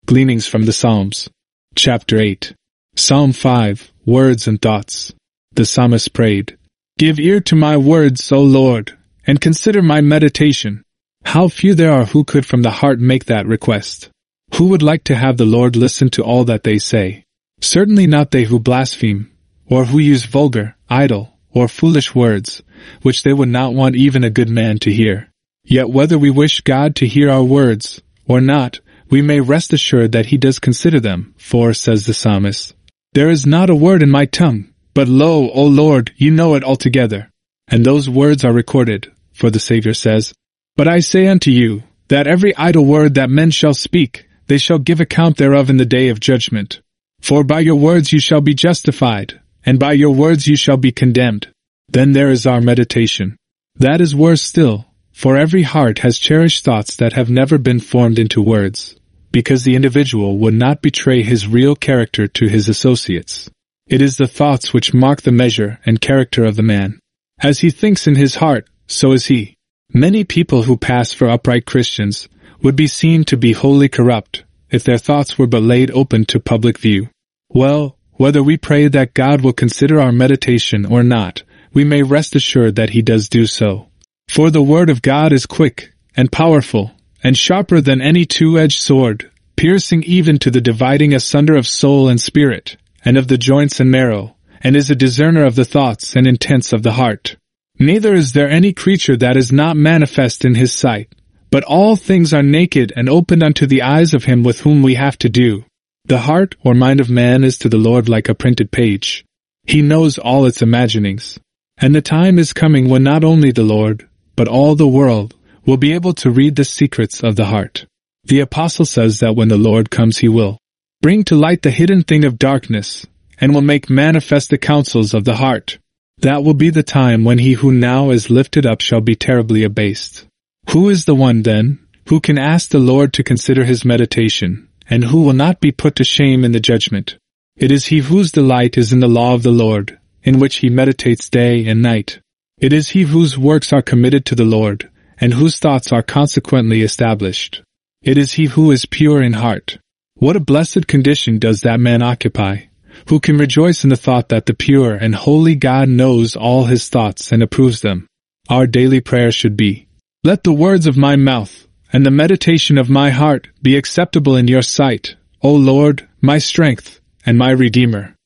Gleanings from the Psalms. Chapter 8. Psalm 5, Words and Thoughts. The psalmist prayed, "Give ear to my words, O Lord, and consider my meditation." How few there are who could from the heart make that request. Who would like to have the Lord listen to all that they say? Certainly not they who blaspheme, or who use vulgar, idle, or foolish words, which they would not want even a good man to hear. Yet whether we wish God to hear our words, or not, we may rest assured that He does consider them, for, says the psalmist, "There is not a word in my tongue, but lo, O Lord, you know it altogether." And those words are recorded, for the Savior says, "But I say unto you, that every idle word that men shall speak, they shall give account thereof in the day of judgment. For by your words you shall be justified, and by your words you shall be condemned." Then there is our meditation. That is worse still, for every heart has cherished thoughts that have never been formed into words, because the individual would not betray his real character to his associates. It is the thoughts which mark the measure and character of the man. As he thinks in his heart, so is he. Many people who pass for upright Christians would be seen to be wholly corrupt if their thoughts were but laid open to public view. Well, whether we pray that God will consider our meditation or not, we may rest assured that He does do so. For the Word of God is quick and powerful, and sharper than any two-edged sword, piercing even to the dividing asunder of soul and spirit, and of the joints and marrow, and is a discerner of the thoughts and intents of the heart. Neither is there any creature that is not manifest in His sight, but all things are naked and opened unto the eyes of Him with whom we have to do. The heart or mind of man is to the Lord like a printed page. He knows all its imaginings. And the time is coming when not only the Lord, but all the world, will be able to read the secrets of the heart. The Apostle says that when the Lord comes He will bring to light the hidden thing of darkness, and will make manifest the counsels of the heart. That will be the time when he who now is lifted up shall be terribly abased. Who is the one, then, who can ask the Lord to consider his meditation, and who will not be put to shame in the judgment? It is he whose delight is in the law of the Lord, in which he meditates day and night. It is he whose works are committed to the Lord, and whose thoughts are consequently established. It is he who is pure in heart. What a blessed condition does that man occupy, who can rejoice in the thought that the pure and holy God knows all his thoughts and approves them. Our daily prayer should be, "Let the words of my mouth and the meditation of my heart be acceptable in your sight, O Lord, my strength and my Redeemer."